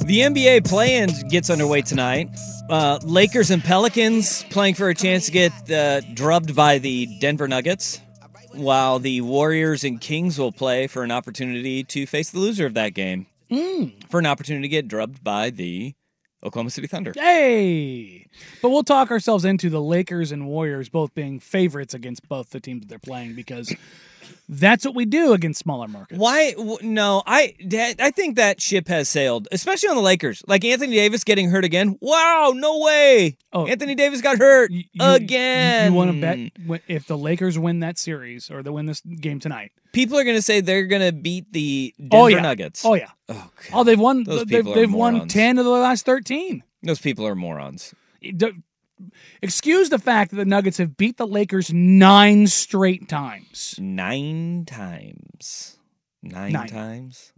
The NBA play-in gets underway tonight. Lakers and Pelicans playing for a chance to get drubbed by the Denver Nuggets, while the Warriors and Kings will play for an opportunity to face the loser of that game, for an opportunity to get drubbed by the Oklahoma City Thunder. Hey! But we'll talk ourselves into the Lakers and Warriors both being favorites against both the teams that they're playing, because that's what we do against smaller markets. Why? No, I think that ship has sailed, especially on the Lakers. Like Anthony Davis getting hurt again. Wow, no way. Oh, Anthony Davis got hurt again. You want to bet if the Lakers win that series or they win this game tonight? People are going to say they're going to beat the Denver Nuggets. Oh, yeah. Oh, they've won. They've won 10 of the last 13. Those people are morons. Excuse the fact that the Nuggets have beat the Lakers 9 straight times. 9 times. 9 times?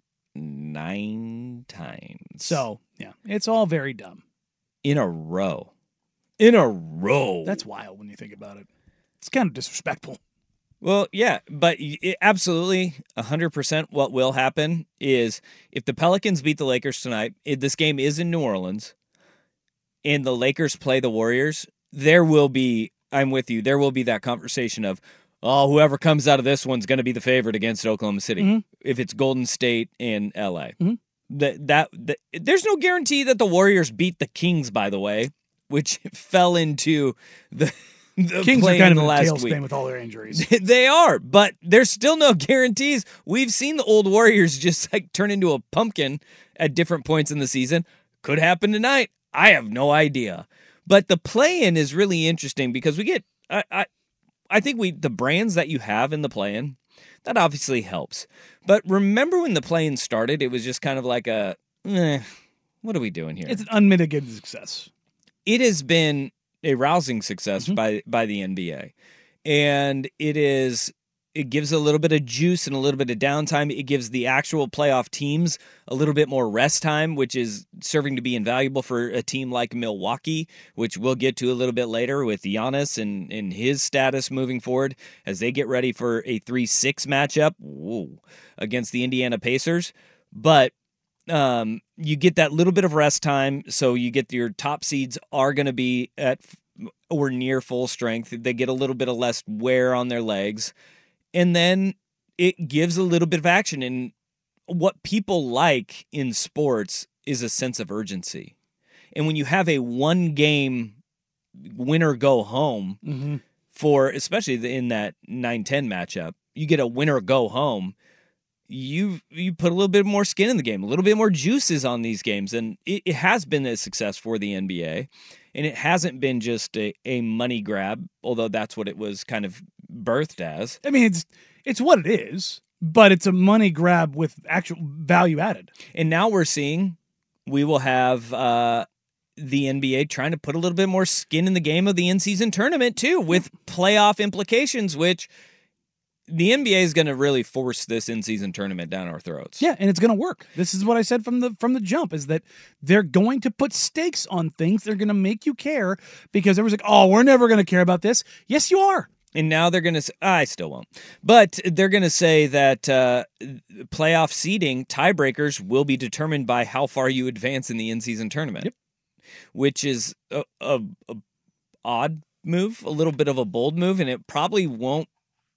9 times. So, yeah, it's all very dumb. In a row. In a row. That's wild when you think about it. It's kind of disrespectful. Well, yeah, but absolutely 100% what will happen is if the Pelicans beat the Lakers tonight, this game is in New Orleans, and the Lakers play the Warriors, there will be, I'm with you, there will be that conversation of, oh, whoever comes out of this one's going to be the favorite against Oklahoma City, if it's Golden State and LA. There's no guarantee that the Warriors beat the Kings, by the way, which fell into the Kings are kind of the in a last tailspin week with all their injuries. They are, but there's still no guarantees. We've seen the old Warriors just like turn into a pumpkin at different points in the season. Could happen tonight. I have no idea. But the play-in is really interesting because we get, I think the brands that you have in the play-in, that obviously helps. But remember when the play-in started, it was just kind of like what are we doing here? It's an unmitigated success. It has been a rousing success by the NBA. And it gives a little bit of juice and a little bit of downtime. It gives the actual playoff teams a little bit more rest time, which is serving to be invaluable for a team like Milwaukee, which we'll get to a little bit later with Giannis and his status moving forward as they get ready for a 3-6 matchup against the Indiana Pacers. But you get that little bit of rest time, so you get your top seeds are going to be at or near full strength. They get a little bit of less wear on their legs, and then it gives a little bit of action. And what people like in sports is a sense of urgency. And when you have a one-game winner go home for, especially in that 9-10 matchup, you get a winner go home. You put a little bit more skin in the game, a little bit more juices on these games, and it has been a success for the NBA, and it hasn't been just a money grab, although that's what it was kind of birthed as. I mean, it's what it is, but it's a money grab with actual value added. And now we're seeing we will have the NBA trying to put a little bit more skin in the game of the in-season tournament too, with playoff implications, which the NBA is going to really force this in-season tournament down our throats. Yeah, and it's going to work. This is what I said from the jump, is that they're going to put stakes on things. They're going to make you care because everyone's like, oh, we're never going to care about this. Yes, you are. And now they're going to say, I still won't. But they're going to say that playoff seeding, tiebreakers, will be determined by how far you advance in the in-season tournament, which is a odd move, a little bit of a bold move, and it probably won't.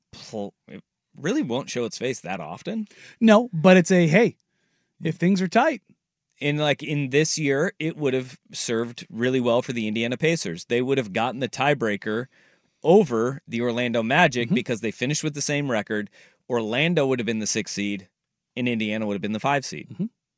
It really won't show its face that often. No, but it's hey, if things are tight. And like in this year, it would have served really well for the Indiana Pacers. They would have gotten the tiebreaker over the Orlando Magic because they finished with the same record. Orlando would have been the 6th seed and Indiana would have been the 5 seed.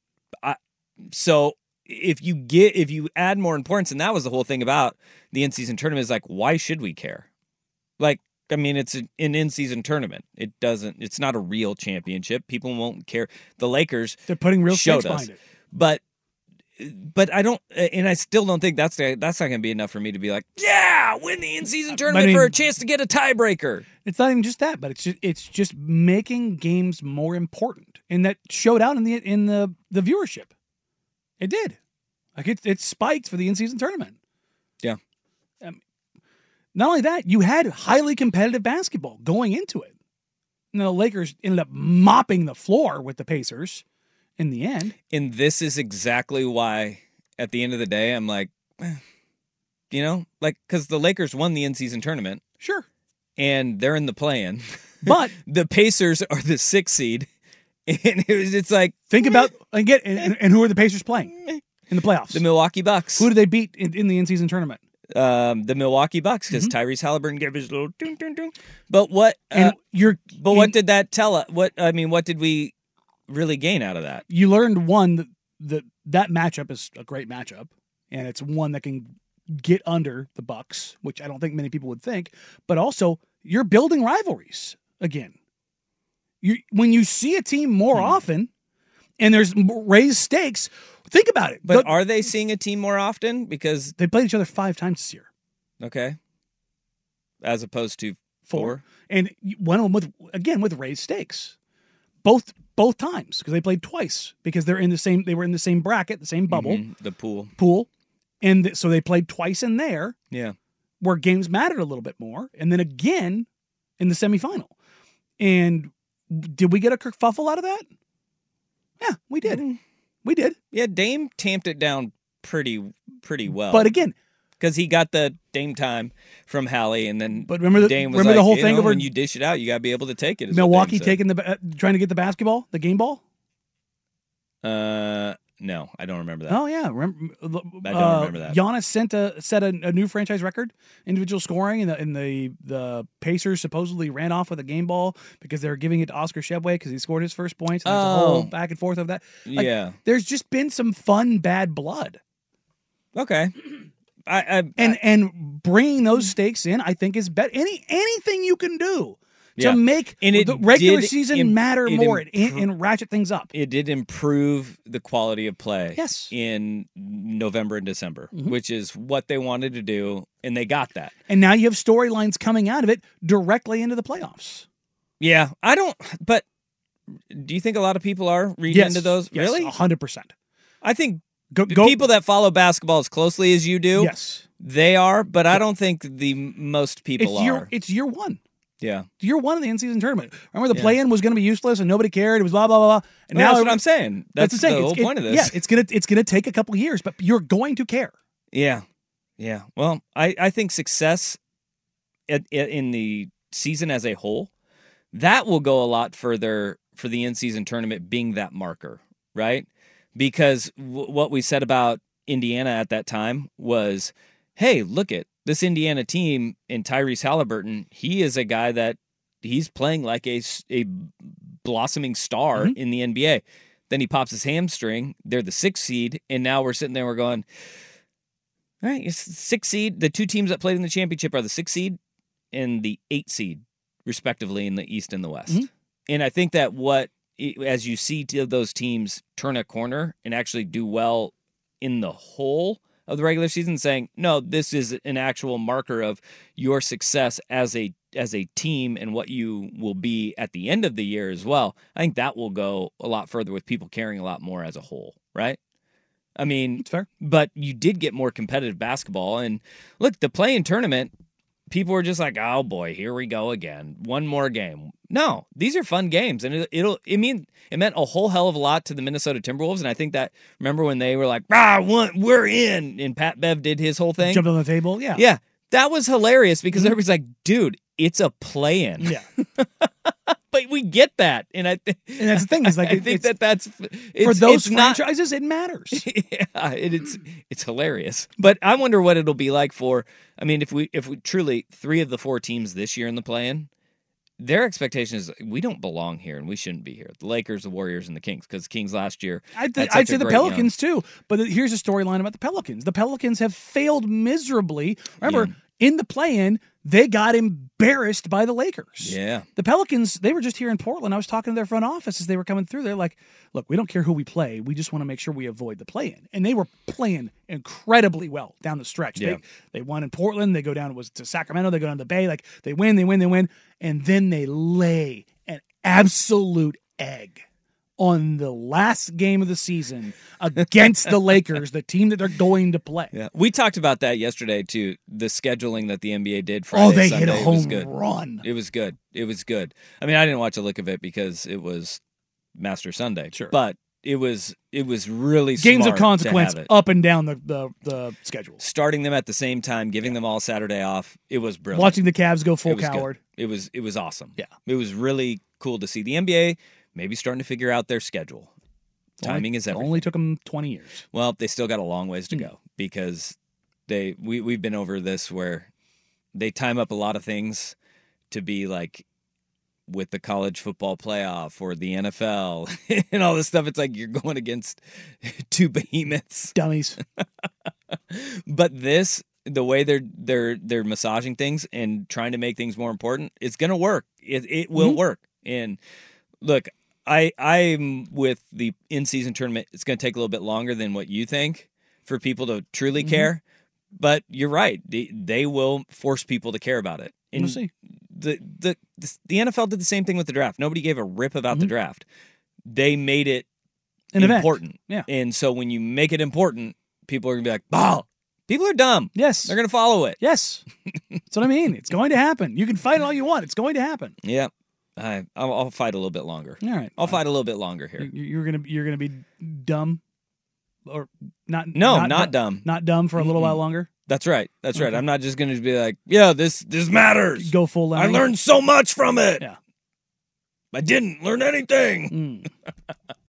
So if you add more importance, and that was the whole thing about the in-season tournament, is like, why should we care? Like, I mean, it's an in-season tournament. It's not a real championship. People won't care. The Lakers, they're putting real stakes behind it. But I don't, and I still don't think that's not going to be enough for me to be like, yeah, win the in-season tournament for a chance to get a tiebreaker. It's not even just that, but it's just making games more important, and that showed out in the viewership. It did. Like it spiked for the in-season tournament. Yeah. Not only that, you had highly competitive basketball going into it. And the Lakers ended up mopping the floor with the Pacers in the end. And this is exactly why, at the end of the day, I'm like, because the Lakers won the in-season tournament. Sure. And they're in the play-in. But the Pacers are the 6th seed. And it's like... Think about, again, and who are the Pacers playing in the playoffs? The Milwaukee Bucks. Who do they beat in the in-season tournament? The Milwaukee Bucks, because Tyrese Halliburton gave his little ding, ding, ding. But what... what did that tell us? What did we really gain out of that? You learned, one, that matchup is a great matchup, and it's one that can get under the Bucks, which I don't think many people would think. But also, you're building rivalries again. When you see a team more often, and there's raised stakes, think about it. But are they seeing a team more often? Because they played each other 5 times this year. Okay. As opposed to 4. And one of them with raised stakes. Both times, because they played twice, because they were in the same bracket, the same bubble. The pool. And so they played twice in there. Yeah. Where games mattered a little bit more. And then again in the semifinal. And did we get a kerfuffle out of that? Yeah, we did. We did. Yeah, Dame tamped it down pretty well. But again, because he got the Dame time from Hallie, and then Dame was like, the whole thing over when you dish it out, you got to be able to take it. Milwaukee taking trying to get the game ball. No, I don't remember that. Oh yeah, I don't remember that. Giannis set a new franchise record individual scoring, and the Pacers supposedly ran off with a game ball because they were giving it to Oscar Tshiebwe because he scored his first points. And there's a whole back and forth of that. There's just been some fun bad blood. Okay, and bringing those stakes in, I think is better. Anything you can do to make the regular season matter more and ratchet things up. It did improve the quality of play in November and December, which is what they wanted to do, and they got that. And now you have storylines coming out of it directly into the playoffs. Yeah, but do you think a lot of people are reading into those? Yes, really? 100%. I think people that follow basketball as closely as you do, they are, but I don't think the most people are. It's year one. Yeah. Year one of the in-season tournament. Remember the play-in was going to be useless and nobody cared. It was blah, blah, blah. And now that's what I'm saying. That's the whole point of this. Yeah, it's gonna take a couple years, but you're going to care. Yeah. Yeah. Well, I think success in the season as a whole, that will go a lot further for the in-season tournament being that marker, right? Because what we said about Indiana at that time was, hey, look at this Indiana team and Tyrese Halliburton. He is a guy that he's playing like a blossoming star in the NBA. Then he pops his hamstring. They're the 6th seed, and now we're sitting there. We're going, all right, it's the 6th seed. The 2 teams that played in the championship are the 6th seed and the 8th seed, respectively, in the East and the West. And I think that as you see those teams turn a corner and actually do well in the whole of the regular season, saying, no, this is an actual marker of your success as a team and what you will be at the end of the year as well. I think that will go a lot further with people caring a lot more as a whole, right? I mean, it's fair. But you did get more competitive basketball. And look, the play-in tournament, people were just like, oh boy, here we go again. One more game. No, these are fun games. And it meant a whole hell of a lot to the Minnesota Timberwolves. And I think that, remember when they were like, we're in, and Pat Bev did his whole thing? Jumped on the table, yeah. Yeah, that was hilarious because everybody's like, dude, it's a play-in. Yeah. But we get that. And that's the thing. Is like, I think that's for those franchises, it matters. Yeah, it's hilarious. But I wonder what it'll be like for, I mean, if we truly, 3 of the 4 teams this year in the play-in, their expectation is we don't belong here and we shouldn't be here. The Lakers, the Warriors, and the Kings, because the Kings last year. I'd say the Pelicans too. But here's a storyline about the Pelicans. The Pelicans have failed miserably. Remember, in the play-in, they got embarrassed by the Lakers. Yeah. The Pelicans, they were just here in Portland. I was talking to their front office as they were coming through. They're like, look, we don't care who we play. We just want to make sure we avoid the play-in. And they were playing incredibly well down the stretch. Yeah. They won in Portland. They go down to Sacramento. They go down to the Bay. Like, they win. And then they lay an absolute egg on the last game of the season against the Lakers, the team that they're going to play. Yeah. We talked about that yesterday, too, the scheduling that the NBA did Friday, they Sunday. hit a home run. It was good. I mean, I didn't watch a lick of it because it was Master Sunday. Sure. But it was really games smart of consequence to have it. up and down the schedule. Starting them at the same time, giving them all Saturday off. It was brilliant. Watching the Cavs go full It was coward. good. It was awesome. Yeah. It was really cool to see the NBA maybe starting to figure out their schedule. Timing is everything. Only took them 20 years. Well, they still got a long ways to go because we've been over this where they time up a lot of things to be like with the college football playoff or the NFL and all this stuff. It's like you're going against two behemoths. Dummies. But the way they're massaging things and trying to make things more important, it's going to work. It will work. And look, I'm with the in-season tournament. It's going to take a little bit longer than what you think for people to truly care. But you're right. They will force people to care about it. And we'll see. The NFL did the same thing with the draft. Nobody gave a rip about the draft. They made it important. Yeah. And so when you make it important, people are going to be like, "Oh, people are dumb." Yes. They're going to follow it. Yes. That's what I mean. It's going to happen. You can fight all you want. It's going to happen. Yeah. I'll fight a little bit longer. All right. I'll fight a little bit longer here. You're gonna be dumb, or not? Not dumb. Not dumb for a little while longer. That's right. That's right. I'm not just going to be like, yeah, this matters. Go full length. I learned so much from it. Yeah. I didn't learn anything.